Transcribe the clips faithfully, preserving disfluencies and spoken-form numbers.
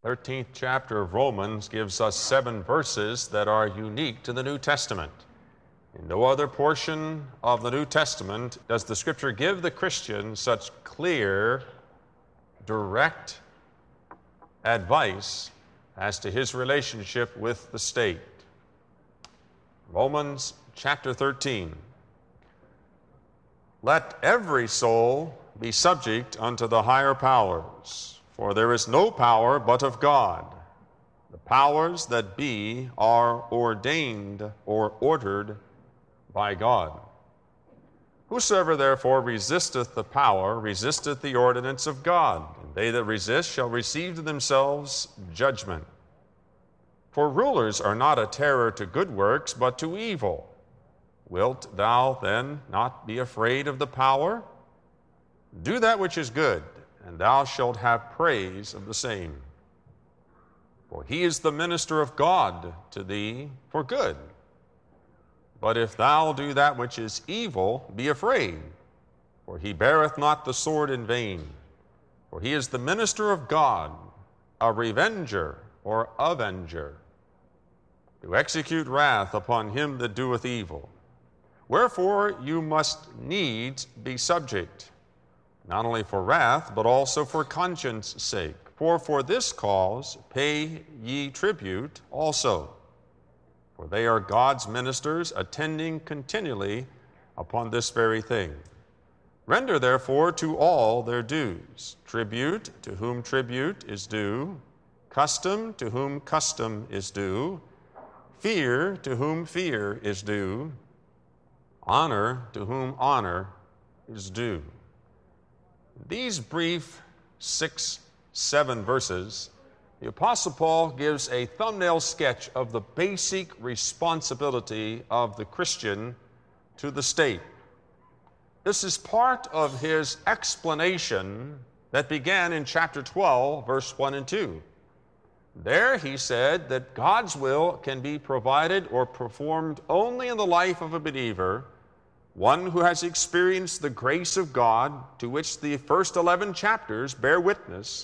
thirteenth chapter of Romans gives us seven verses that are unique to the New Testament. In no other portion of the New Testament does the Scripture give the Christian such clear, direct advice as to his relationship with the state. Romans chapter thirteen. Let every soul be subject unto the higher powers, for there is no power but of God. The powers that be are ordained or ordered by God. Whosoever therefore resisteth the power resisteth the ordinance of God, and they that resist shall receive to themselves judgment. For rulers are not a terror to good works, but to evil. Wilt thou then not be afraid of the power? Do that which is good, and thou shalt have praise of the same. For he is the minister of God to thee for good. But if thou do that which is evil, be afraid, for he beareth not the sword in vain. For he is the minister of God, a revenger or avenger, to execute wrath upon him that doeth evil. Wherefore you must needs be subject, not only for wrath, but also for conscience sake. For for this cause pay ye tribute also. For they are God's ministers, attending continually upon this very thing. Render therefore to all their dues: tribute to whom tribute is due, custom to whom custom is due, fear to whom fear is due, honor to whom honor is due. These brief six, seven verses, the Apostle Paul gives a thumbnail sketch of the basic responsibility of the Christian to the state. This is part of his explanation that began in chapter twelve, verse one and two. There he said that God's will can be provided or performed only in the life of a believer, one who has experienced the grace of God, to which the first eleven chapters bear witness,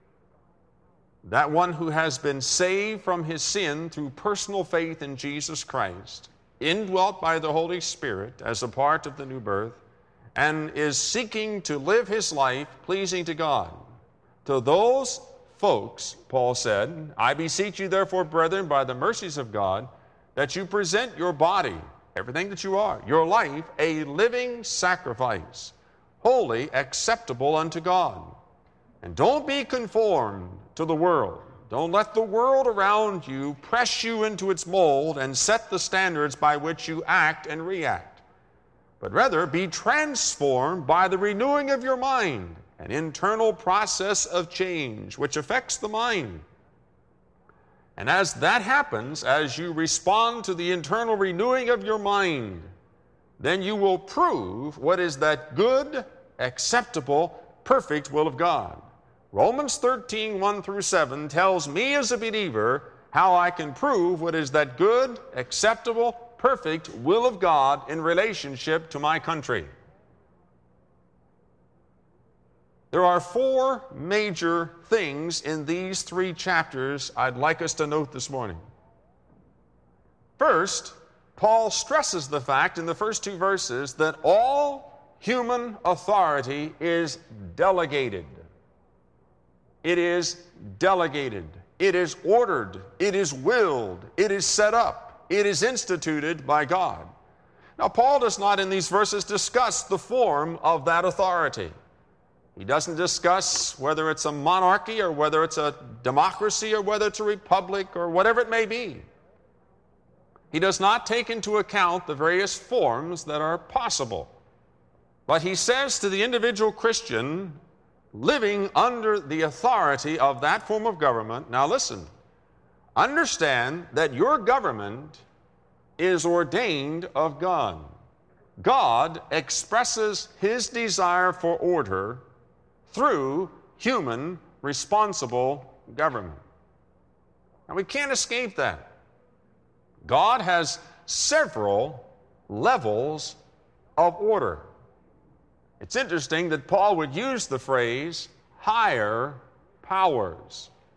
that one who has been saved from his sin through personal faith in Jesus Christ, indwelt by the Holy Spirit as a part of the new birth, and is seeking to live his life pleasing to God. To those folks, Paul said, I beseech you therefore, brethren, by the mercies of God, that you present your body, everything that you are, your life, a living sacrifice, holy, acceptable unto God. And don't be conformed to the world. Don't let the world around you press you into its mold and set the standards by which you act and react. But rather be transformed by the renewing of your mind, an internal process of change which affects the mind. And as that happens, as you respond to the internal renewing of your mind, then you will prove what is that good, acceptable, perfect will of God. Romans thirteen, one through seven tells me as a believer how I can prove what is that good, acceptable, perfect will of God in relationship to my country. There are four major things in these three chapters I'd like us to note this morning. First, Paul stresses the fact in the first two verses that all human authority is delegated. It is delegated. It is ordered. It is willed. It is set up. It is instituted by God. Now, Paul does not in these verses discuss the form of that authority. He doesn't discuss whether it's a monarchy or whether it's a democracy or whether it's a republic or whatever it may be. He does not take into account the various forms that are possible. But he says to the individual Christian living under the authority of that form of government, now listen, understand that your government is ordained of God. God expresses his desire for order through human responsible government. And we can't escape that. God has several levels of order. It's interesting that Paul would use the phrase higher powers.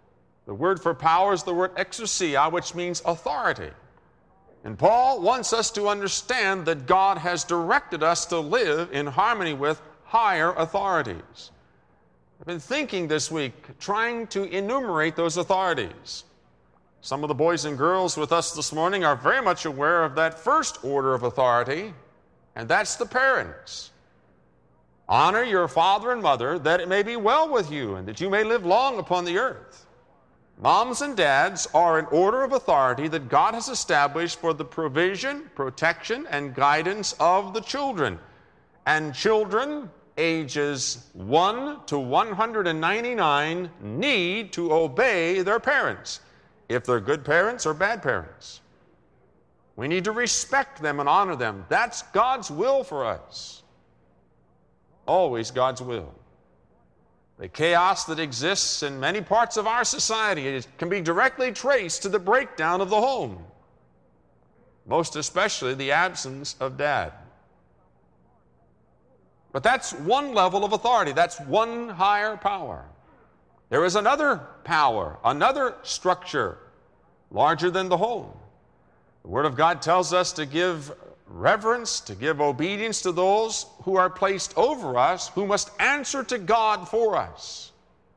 The word for power is the word exousia, which means authority. And Paul wants us to understand that God has directed us to live in harmony with higher authorities. I've been thinking this week, trying to enumerate those authorities. Some of the boys and girls with us this morning are very much aware of that first order of authority, and that's the parents. Honor your father and mother, that it may be well with you, and that you may live long upon the earth. Moms and dads are an order of authority that God has established for the provision, protection, and guidance of the children. And children ages one to one hundred ninety-nine need to obey their parents, if they're good parents or bad parents. We need to respect them and honor them. That's God's will for us. Always God's will. The chaos that exists in many parts of our society, it can be directly traced to the breakdown of the home, most especially the absence of dad. But that's one level of authority. That's one higher power. There is another power, another structure larger than the home. The Word of God tells us to give reverence, to give obedience to those who are placed over us, who must answer to God for us.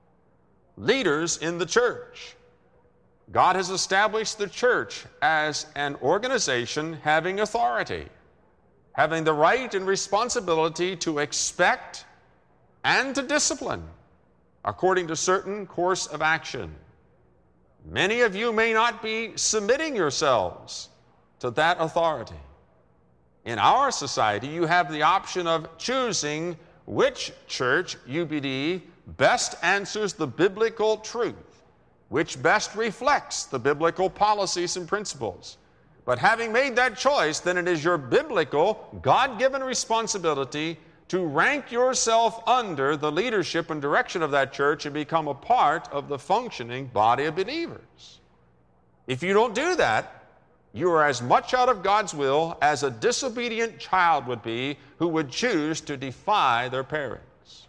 Leaders in the church. God has established the church as an organization having authority, having the right and responsibility to expect and to discipline according to certain course of action. Many of you may not be submitting yourselves to that authority. In our society, you have the option of choosing which church U B D best answers the biblical truth, which best reflects the biblical policies and principles. But having made that choice, then it is your biblical, God-given responsibility to rank yourself under the leadership and direction of that church and become a part of the functioning body of believers. If you don't do that, you are as much out of God's will as a disobedient child would be who would choose to defy their parents.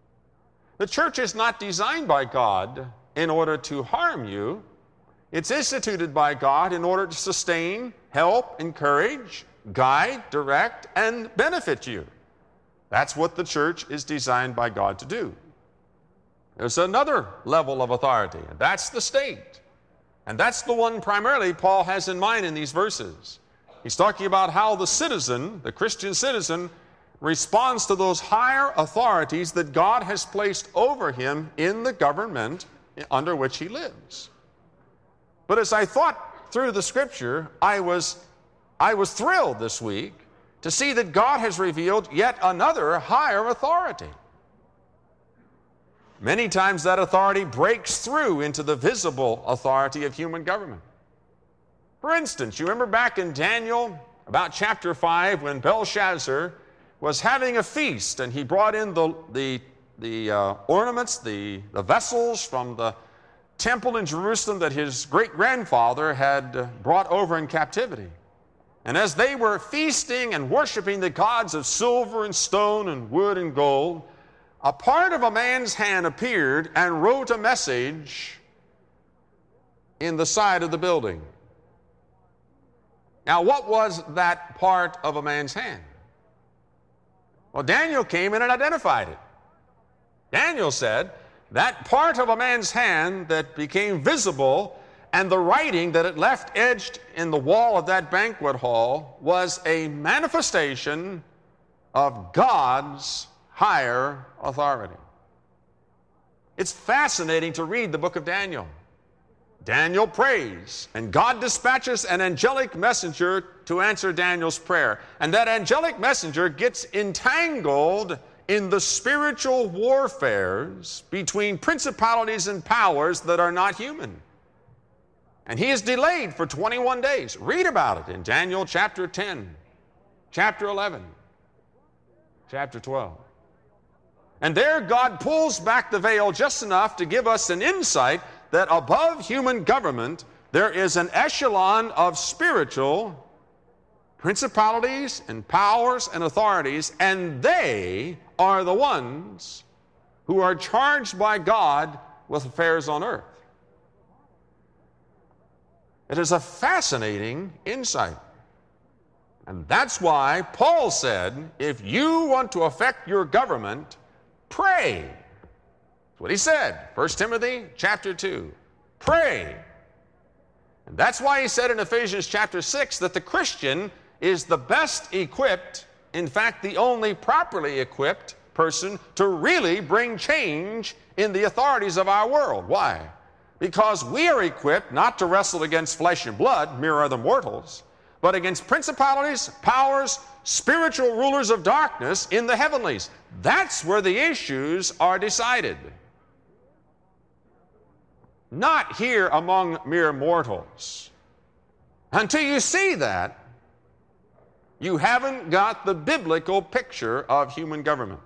The church is not designed by God in order to harm you. It's instituted by God in order to sustain, help, encourage, guide, direct, and benefit you. That's what the church is designed by God to do. There's another level of authority, and that's the state. And that's the one primarily Paul has in mind in these verses. He's talking about how the citizen, the Christian citizen, responds to those higher authorities that God has placed over him in the government under which he lives. But as I thought through the Scripture, I was, I was thrilled this week to see that God has revealed yet another higher authority. Many times that authority breaks through into the visible authority of human government. For instance, you remember back in Daniel, about chapter five, when Belshazzar was having a feast and he brought in the, the, the uh, ornaments, the, the vessels from the temple in Jerusalem that his great-grandfather had brought over in captivity. And as they were feasting and worshiping the gods of silver and stone and wood and gold, a part of a man's hand appeared and wrote a message in the side of the building. Now, what was that part of a man's hand? Well, Daniel came in and identified it. Daniel said, that part of a man's hand that became visible and the writing that it left edged in the wall of that banquet hall was a manifestation of God's higher authority. It's fascinating to read the book of Daniel. Daniel prays, and God dispatches an angelic messenger to answer Daniel's prayer. And that angelic messenger gets entangled in the spiritual warfares between principalities and powers that are not human. And he is delayed for twenty-one days. Read about it in Daniel chapter ten, chapter eleven, chapter twelve. And there God pulls back the veil just enough to give us an insight that above human government there is an echelon of spiritual principalities and powers and authorities, and they are the ones who are charged by God with affairs on earth. It is a fascinating insight. And that's why Paul said, if you want to affect your government, pray. That's what he said, First Timothy chapter two. Pray. And that's why he said in Ephesians chapter six that the Christian is the best equipped, in fact, the only properly equipped person to really bring change in the authorities of our world. Why? Because we are equipped not to wrestle against flesh and blood, mere other mortals, but against principalities, powers, spiritual rulers of darkness in the heavenlies. That's where the issues are decided. Not here among mere mortals. Until you see that, you haven't got the biblical picture of human government.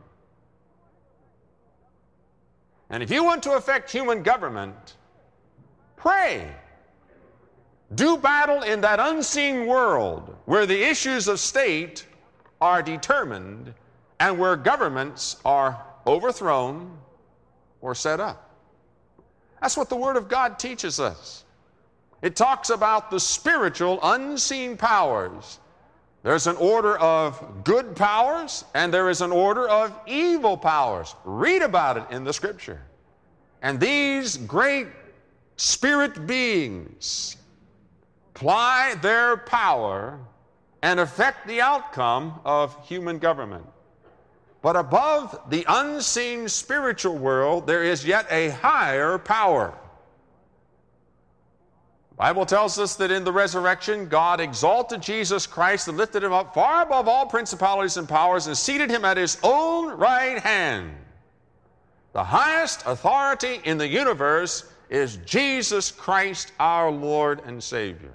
And if you want to affect human government, pray. Do battle in that unseen world where the issues of state are determined and where governments are overthrown or set up. That's what the Word of God teaches us. It talks about the spiritual unseen powers. There's an order of good powers and there is an order of evil powers. Read about it in the Scripture. And these great spirit beings apply their power and affect the outcome of human government. But above the unseen spiritual world, there is yet a higher power. The Bible tells us that in the resurrection, God exalted Jesus Christ and lifted him up far above all principalities and powers and seated him at his own right hand. The highest authority in the universe is Jesus Christ, our Lord and Savior.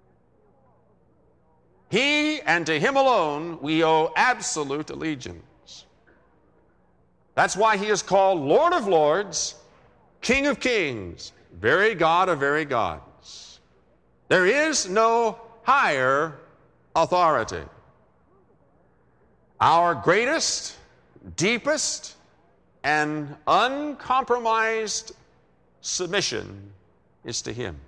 He and to him alone we owe absolute allegiance. That's why he is called Lord of Lords, King of Kings, very God of very gods. There is no higher authority. Our greatest, deepest, and uncompromised submission is to him.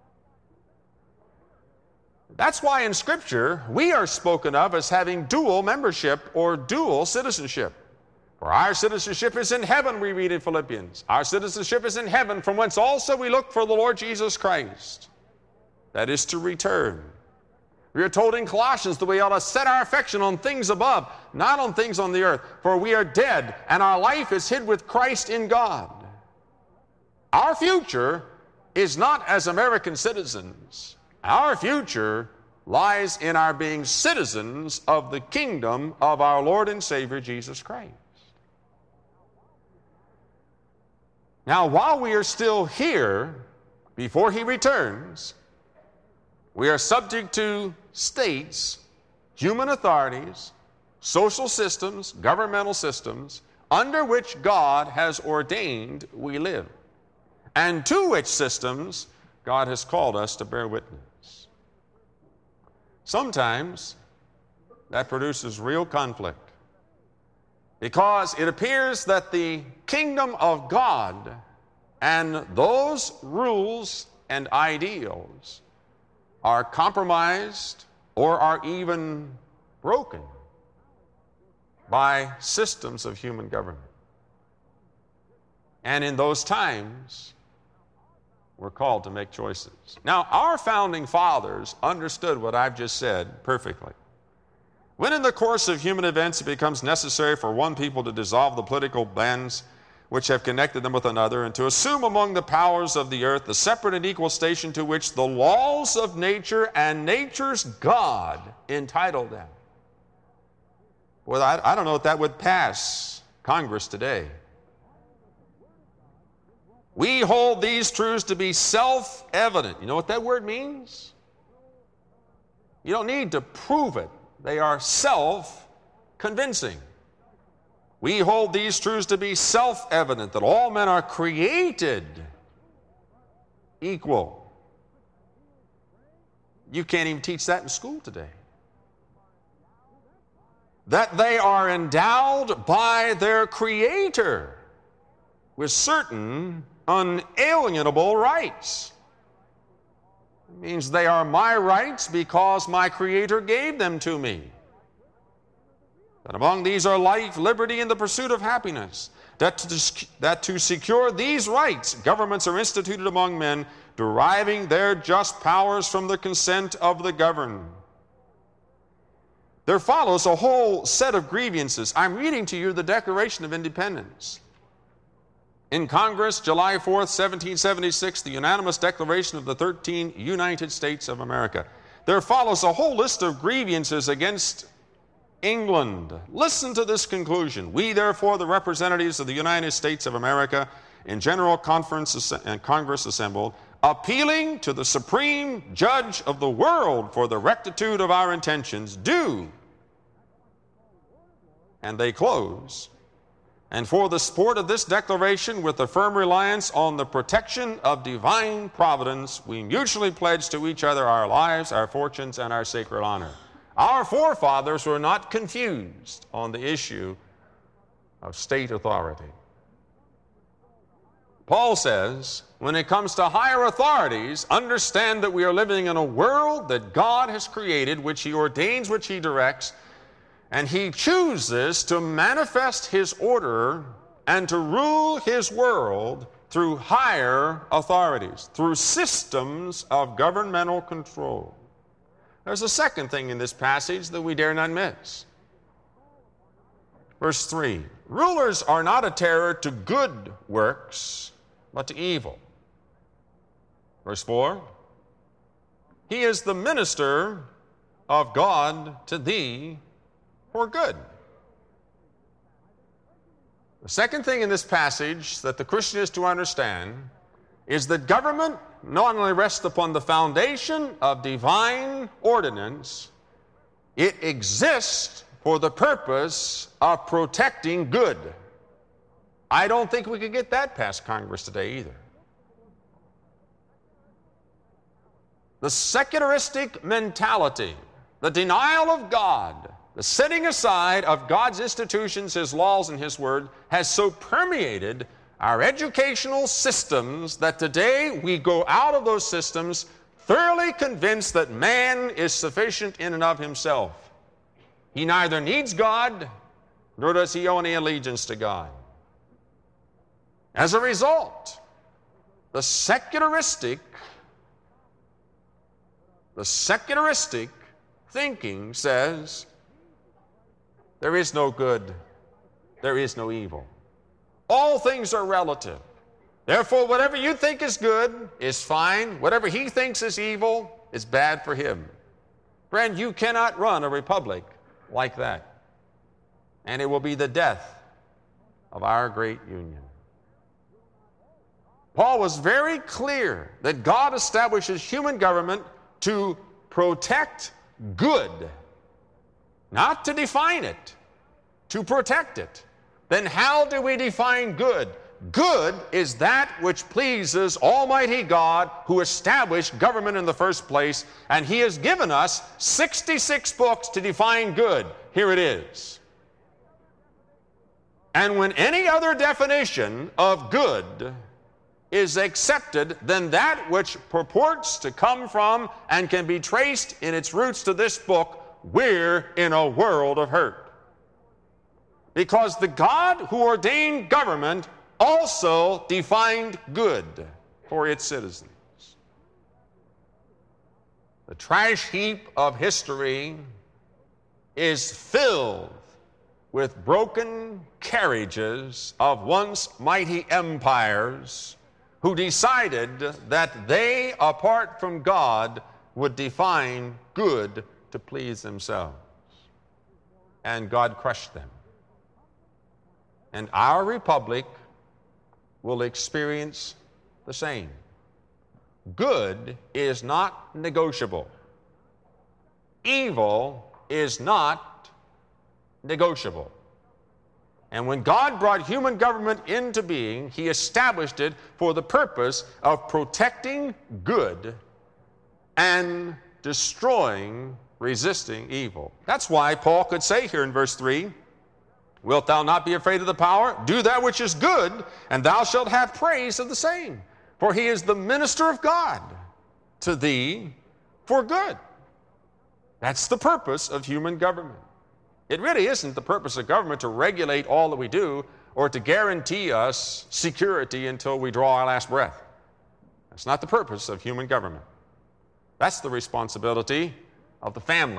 That's why in Scripture we are spoken of as having dual membership or dual citizenship. For our citizenship is in heaven, we read in Philippians. Our citizenship is in heaven, from whence also we look for the Lord Jesus Christ. That is to return. We are told in Colossians that we ought to set our affection on things above, not on things on the earth. For we are dead, and our life is hid with Christ in God. Our future is not as American citizens. Our future lies in our being citizens of the kingdom of our Lord and Savior, Jesus Christ. Now, while we are still here, before he returns, we are subject to states, human authorities, social systems, governmental systems, under which God has ordained we live, and to which systems God has called us to bear witness. Sometimes that produces real conflict, because it appears that the kingdom of God and those rules and ideals are compromised or are even broken by systems of human government. And in those times, we're called to make choices. Now, our founding fathers understood what I've just said perfectly. When in the course of human events it becomes necessary for one people to dissolve the political bands which have connected them with another, and to assume among the powers of the earth the separate and equal station to which the laws of nature and nature's God entitle them. Well, I, I don't know if that would pass Congress today. We hold these truths to be self-evident. You know what that word means? You don't need to prove it. They are self-convincing. We hold these truths to be self-evident, that all men are created equal. You can't even teach that in school today. That they are endowed by their Creator with certain unalienable rights. It means they are my rights because my Creator gave them to me. That among these are life, liberty, and the pursuit of happiness. That to, that to secure these rights, governments are instituted among men, deriving their just powers from the consent of the governed. There follows a whole set of grievances. I'm reading to you the Declaration of Independence. In Congress, July fourth, seventeen seventy-six, the unanimous declaration of the thirteen United States of America. There follows a whole list of grievances against England. Listen to this conclusion. We, therefore, the representatives of the United States of America, in General Conference and Congress assembled, appealing to the Supreme Judge of the world for the rectitude of our intentions, do, and they close, and for the support of this declaration with the firm reliance on the protection of divine providence, we mutually pledge to each other our lives, our fortunes, and our sacred honor. Our forefathers were not confused on the issue of state authority. Paul says, when it comes to higher authorities, understand that we are living in a world that God has created, which He ordains, which He directs, and He chooses to manifest His order and to rule His world through higher authorities, through systems of governmental control. There's a second thing in this passage that we dare not miss. Verse three, rulers are not a terror to good works, but to evil. Verse four, he is the minister of God to thee for good. The second thing in this passage that the Christian is to understand is that government not only rests upon the foundation of divine ordinance, it exists for the purpose of protecting good. I don't think we could get that past Congress today either. The secularistic mentality, the denial of God, the setting aside of God's institutions, His laws, and His word has so permeated our educational systems that today we go out of those systems thoroughly convinced that man is sufficient in and of himself. He neither needs God, nor does he owe any allegiance to God. As a result, the secularistic, the secularistic thinking says there is no good, there is no evil. All things are relative. Therefore, whatever you think is good is fine. Whatever he thinks is evil is bad for him. Friend, you cannot run a republic like that. And it will be the death of our great union. Paul was very clear that God establishes human government to protect good, not to define it, to protect it. Then how do we define good? Good is that which pleases Almighty God, who established government in the first place, and He has given us sixty-six books to define good. Here it is. And when any other definition of good is accepted than that which purports to come from and can be traced in its roots to this book, we're in a world of hurt. Because the God who ordained government also defined good for its citizens. The trash heap of history is filled with broken carriages of once mighty empires who decided that they, apart from God, would define good to please themselves. And God crushed them. And our republic will experience the same. Good is not negotiable. Evil is not negotiable. And when God brought human government into being, He established it for the purpose of protecting good and destroying, resisting evil. That's why Paul could say here in verse three, wilt thou not be afraid of the power? Do that which is good, and thou shalt have praise of the same. For he is the minister of God, to thee for good. That's the purpose of human government. It really isn't the purpose of government to regulate all that we do or to guarantee us security until we draw our last breath. That's not the purpose of human government. That's the responsibility of the family.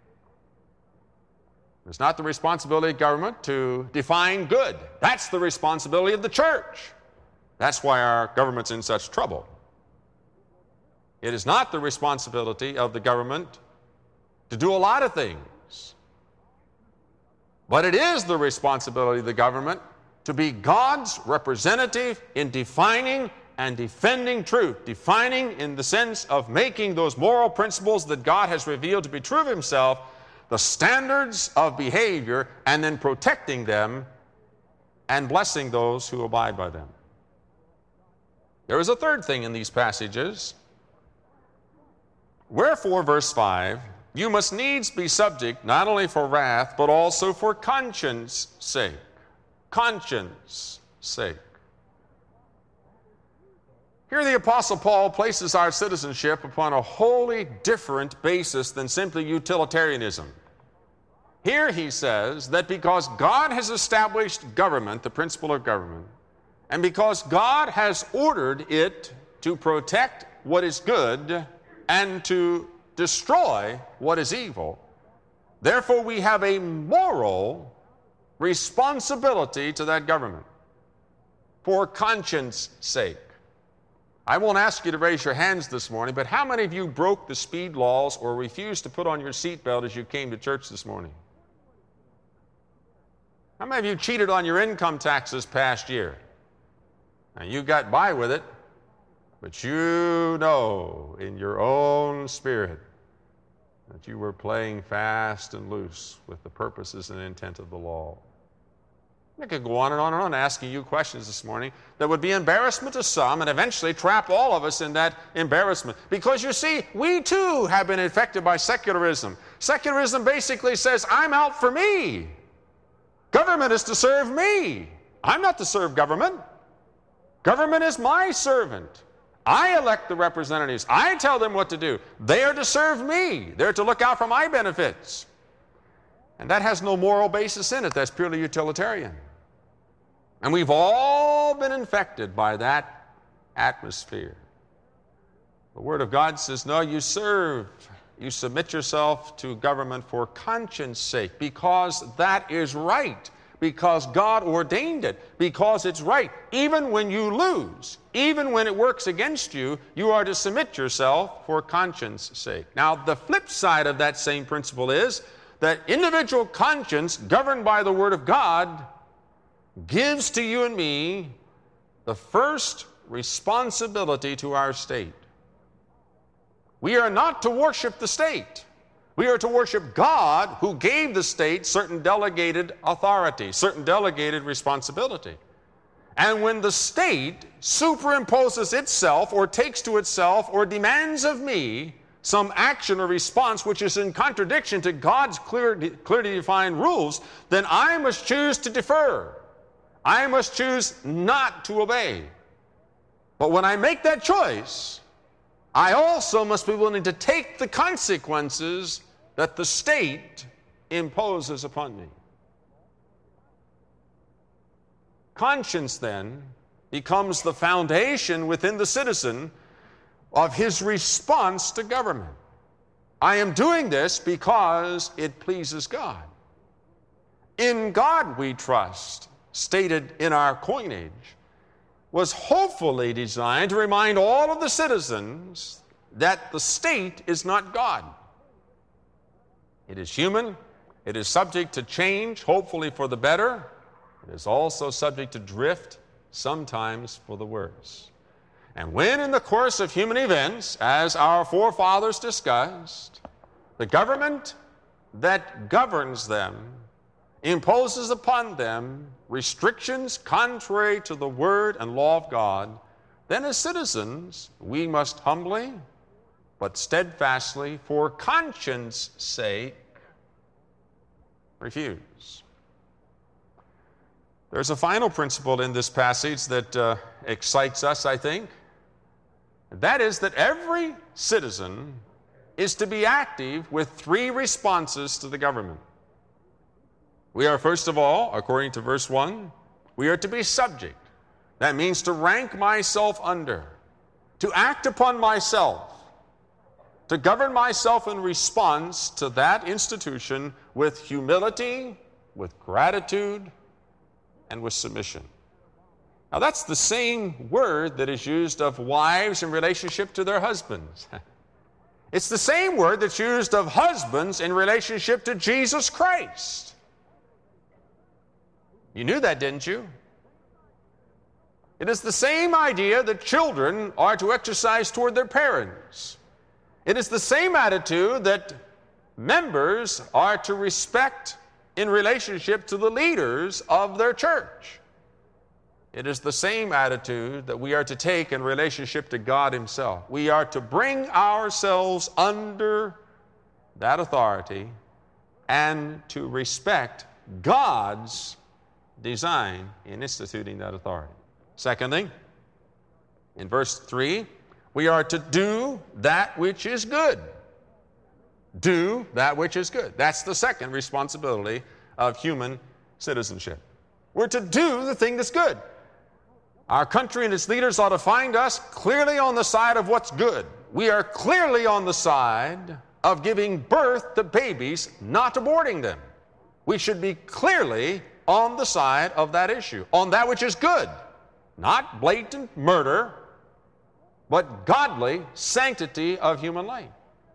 It's not the responsibility of government to define good. That's the responsibility of the church. That's why our government's in such trouble. It is not the responsibility of the government to do a lot of things. But it is the responsibility of the government to be God's representative in defining and defending truth, defining in the sense of making those moral principles that God has revealed to be true of himself, the standards of behavior, and then protecting them and blessing those who abide by them. There is a third thing in these passages. Wherefore, verse five, you must needs be subject not only for wrath, but also for conscience sake. Conscience sake. Here the Apostle Paul places our citizenship upon a wholly different basis than simply utilitarianism. Here he says that because God has established government, the principle of government, and because God has ordered it to protect what is good and to destroy what is evil, therefore we have a moral responsibility to that government for conscience sake. I won't ask you to raise your hands this morning, but how many of you broke the speed laws or refused to put on your seatbelt as you came to church this morning? How many of you cheated on your income tax this past year? Now, you got by with it, but you know in your own spirit that you were playing fast and loose with the purposes and intent of the law. I could go on and on and on asking you questions this morning that would be embarrassment to some and eventually trap all of us in that embarrassment. Because you see, we too have been infected by secularism. Secularism basically says, I'm out for me. Government is to serve me. I'm not to serve government. Government is my servant. I elect the representatives. I tell them what to do. They are to serve me. They're to look out for my benefits. And that has no moral basis in it. That's purely utilitarian. And we've all been infected by that atmosphere. The Word of God says, no, you serve. You submit yourself to government for conscience sake, because that is right, because God ordained it, because it's right. Even when you lose, even when it works against you, you are to submit yourself for conscience sake. Now, the flip side of that same principle is that individual conscience, governed by the Word of God, gives to you and me the first responsibility to our state. We are not to worship the state. We are to worship God, who gave the state certain delegated authority, certain delegated responsibility. And when the state superimposes itself or takes to itself or demands of me some action or response which is in contradiction to God's clear, clearly defined rules, then I must choose to defer. I must choose not to obey. But when I make that choice, I also must be willing to take the consequences that the state imposes upon me. Conscience, then, becomes the foundation within the citizen of his response to government. I am doing this because it pleases God. In God we trust, stated in our coinage, was hopefully designed to remind all of the citizens that the state is not God. It is human. It is subject to change, hopefully for the better. It is also subject to drift, sometimes for the worse. And when in the course of human events, as our forefathers discussed, the government that governs them imposes upon them restrictions contrary to the Word and law of God, then as citizens we must humbly but steadfastly, for conscience sake, refuse. There's a final principle in this passage that uh, excites us, I think. That is that every citizen is to be active with three responses to the government. We are, first of all, according to verse one, we are to be subject. That means to rank myself under, to act upon myself, to govern myself in response to that institution with humility, with gratitude, and with submission. Now, that's the same word that is used of wives in relationship to their husbands. It's the same word that's used of husbands in relationship to Jesus Christ. You knew that, didn't you? It is the same idea that children are to exercise toward their parents. It is the same attitude that members are to respect in relationship to the leaders of their church. It is the same attitude that we are to take in relationship to God Himself. We are to bring ourselves under that authority and to respect God's design in instituting that authority. Secondly, in verse three, we are to do that which is good. Do that which is good. That's the second responsibility of human citizenship. We're to do the thing that's good. Our country and its leaders ought to find us clearly on the side of what's good. We are clearly on the side of giving birth to babies, not aborting them. We should be clearly on the side of that issue, on that which is good. Not blatant murder, but godly sanctity of human life.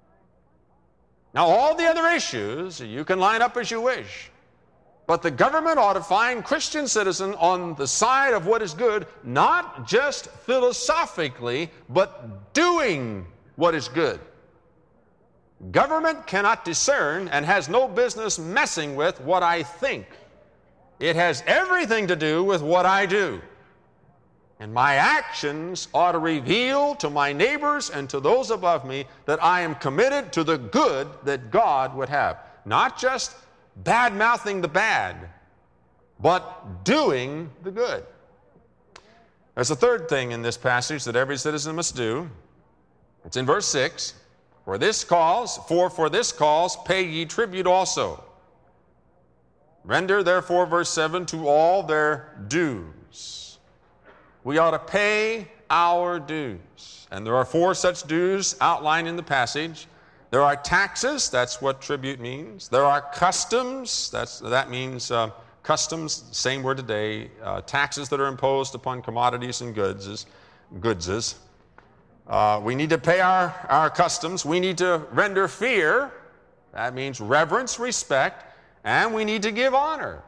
Now, all the other issues you can line up as you wish, but the government ought to find Christian citizens on the side of what is good, not just philosophically, but doing what is good. Government cannot discern and has no business messing with what I think. It has everything to do with what I do. And my actions ought to reveal to my neighbors and to those above me that I am committed to the good that God would have. Not just bad-mouthing the bad, but doing the good. There's a third thing in this passage that every citizen must do. It's in verse six. For this cause, for for this cause pay ye tribute also. Render therefore, verse seven, to all their dues. We ought to pay our dues. And there are four such dues outlined in the passage. There are taxes, that's what tribute means. There are customs, that's, that means uh, customs, same word today. Uh, taxes that are imposed upon commodities and goods is, goods is. Uh, we need to pay our, our customs. We need to render fear, that means reverence, respect, and we need to give honor.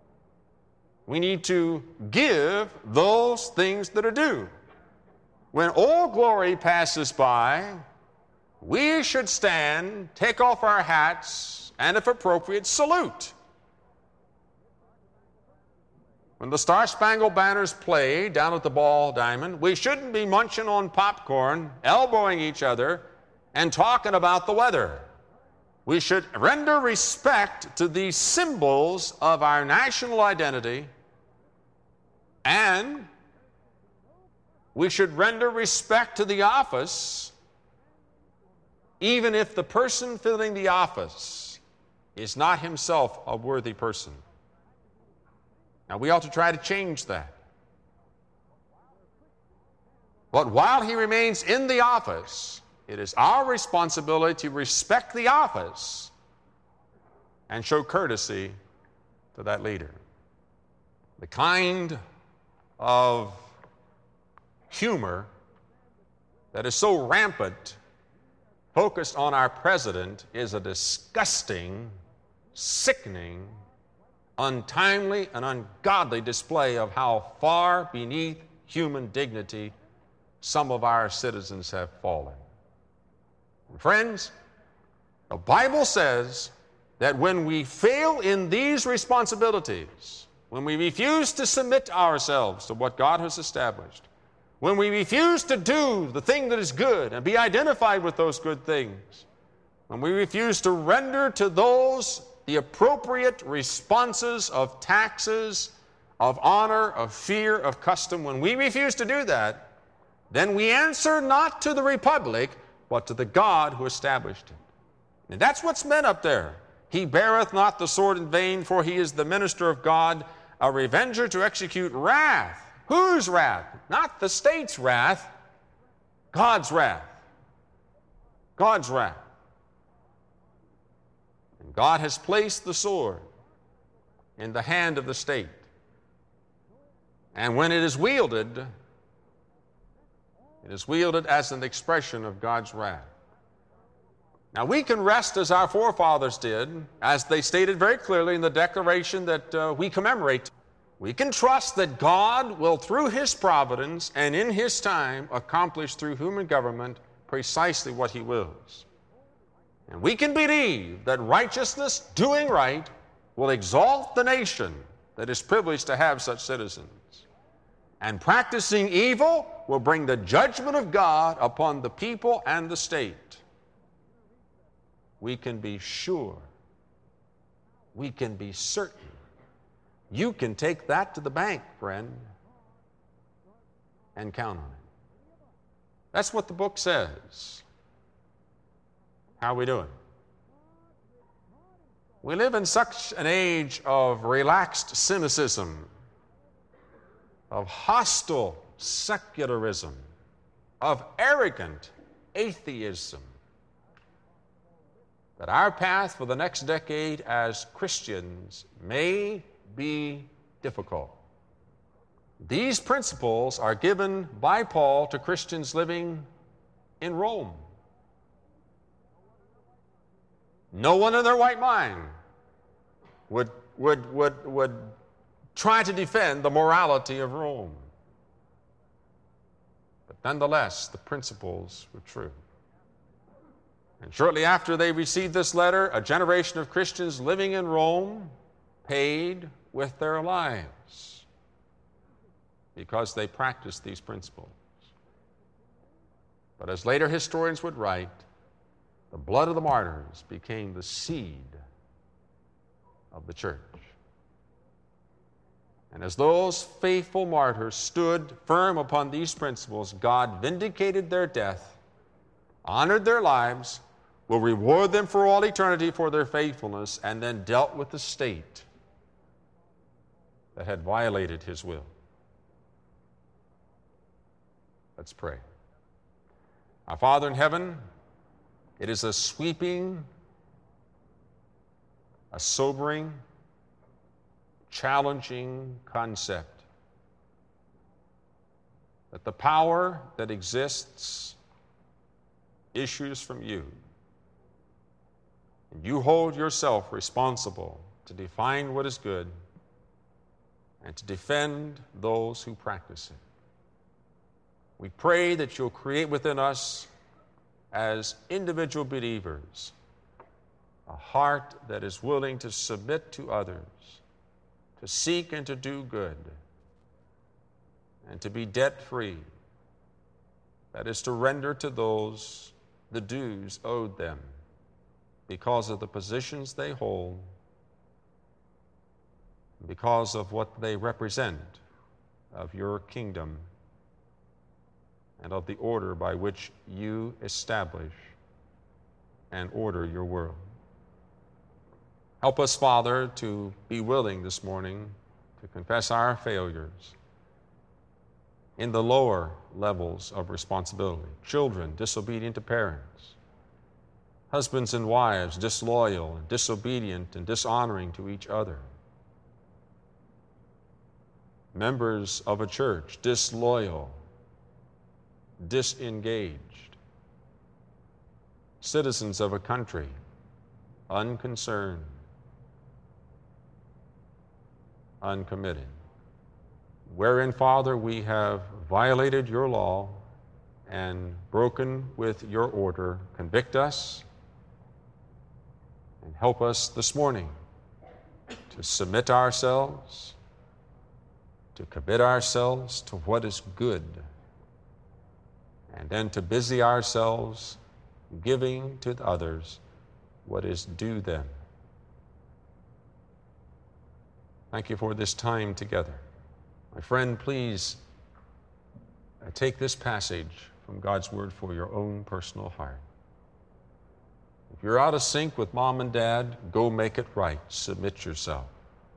We need to give those things that are due. When Old Glory passes by, we should stand, take off our hats, and if appropriate, salute. When the Star-Spangled Banners play down at the Ball Diamond, we shouldn't be munching on popcorn, elbowing each other, and talking about the weather. We should render respect to these symbols of our national identity, and we should render respect to the office, even if the person filling the office is not himself a worthy person. Now, we ought to try to change that. But while he remains in the office, it is our responsibility to respect the office and show courtesy to that leader. The kind of humor that is so rampant, focused on our president, is a disgusting, sickening, untimely, and ungodly display of how far beneath human dignity some of our citizens have fallen. And friends, the Bible says that when we fail in these responsibilities, when we refuse to submit ourselves to what God has established, when we refuse to do the thing that is good and be identified with those good things, when we refuse to render to those the appropriate responses of taxes, of honor, of fear, of custom, when we refuse to do that, then we answer not to the republic, but to the God who established it. And that's what's meant up there. He beareth not the sword in vain, for he is the minister of God, a revenger to execute wrath. Whose wrath? Not the state's wrath, God's wrath. God's wrath. And God has placed the sword in the hand of the state. And when it is wielded, it is wielded as an expression of God's wrath. Now, we can rest as our forefathers did, as they stated very clearly in the declaration that uh, we commemorate. We can trust that God will, through His providence and in His time, accomplish through human government precisely what He wills. And we can believe that righteousness, doing right, will exalt the nation that is privileged to have such citizens. And practicing evil will bring the judgment of God upon the people and the state. We can be sure, we can be certain. You can take that to the bank, friend, and count on it. That's what the book says. How are we doing? We live in such an age of relaxed cynicism, of hostile secularism, of arrogant atheism, that our path for the next decade as Christians may be difficult. These principles are given by Paul to Christians living in Rome. No one in their right mind would, would, would, would try to defend the morality of Rome. But nonetheless, the principles were true. And shortly after they received this letter, a generation of Christians living in Rome paid with their lives because they practiced these principles. But as later historians would write, the blood of the martyrs became the seed of the church. And as those faithful martyrs stood firm upon these principles, God vindicated their death, honored their lives, will reward them for all eternity for their faithfulness, and then dealt with the state that had violated His will. Let's pray. Our Father in heaven, it is a sweeping, a sobering, challenging concept that the power that exists issues from you. And you hold yourself responsible to define what is good and to defend those who practice it. We pray that you'll create within us, as individual believers, a heart that is willing to submit to others, to seek and to do good, and to be debt-free. That is, to render to those the dues owed them because of the positions they hold, because of what they represent of your kingdom and of the order by which you establish and order your world. Help us, Father, to be willing this morning to confess our failures in the lower levels of responsibility. Children disobedient to parents, husbands and wives disloyal, disobedient, and dishonoring to each other, members of a church disloyal, disengaged, citizens of a country unconcerned, uncommitted. Wherein, Father, we have violated your law and broken with your order, convict us and help us this morning to submit ourselves, to commit ourselves to what is good, and then to busy ourselves giving to others what is due them. Thank you for this time together. My friend, please take this passage from God's Word for your own personal heart. If you're out of sync with mom and dad, go make it right. Submit yourself.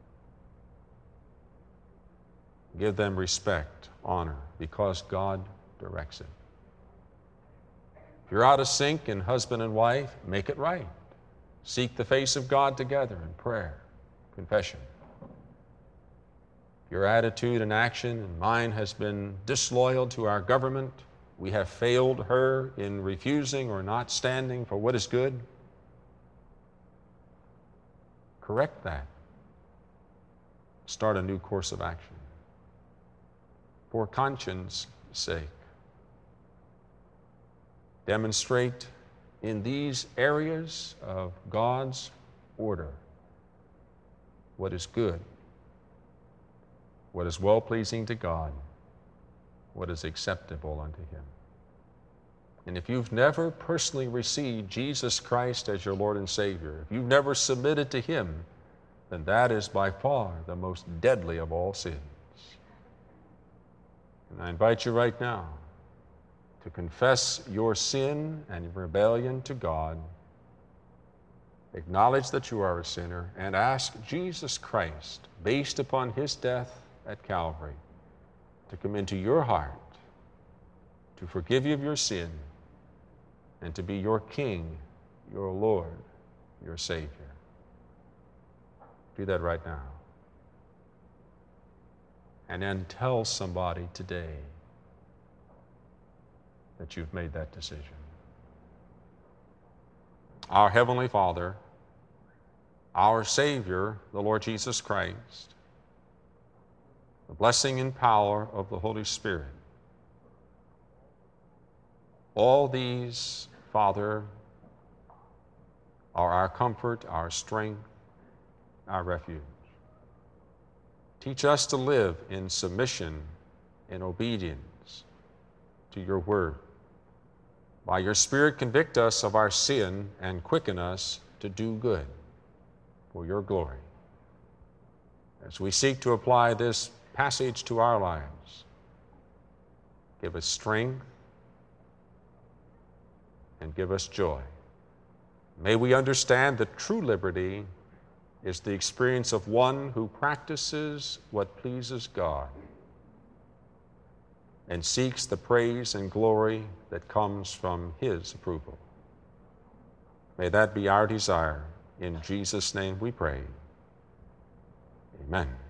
Give them respect, honor, because God directs it. If you're out of sync in husband and wife, make it right. Seek the face of God together in prayer, confession. If your attitude and action and mine has been disloyal to our government, we have failed her in refusing or not standing for what is good, correct that. Start a new course of action. For conscience sake, demonstrate in these areas of God's order what is good, what is well-pleasing to God, what is acceptable unto Him. And if you've never personally received Jesus Christ as your Lord and Savior, if you've never submitted to Him, then that is by far the most deadly of all sins. And I invite you right now to confess your sin and rebellion to God, acknowledge that you are a sinner, and ask Jesus Christ, based upon His death at Calvary, to come into your heart, to forgive you of your sin, and to be your King, your Lord, your Savior. Do that right now. And then tell somebody today that you've made that decision. Our Heavenly Father, our Savior, the Lord Jesus Christ, the blessing and power of the Holy Spirit, all these, Father, are our comfort, our strength, our refuge. Teach us to live in submission and obedience to your word. By your Spirit, convict us of our sin and quicken us to do good for your glory. As we seek to apply this passage to our lives, give us strength and give us joy. May we understand that true liberty is the experience of one who practices what pleases God and seeks the praise and glory that comes from His approval. May that be our desire. In Jesus' name we pray. Amen.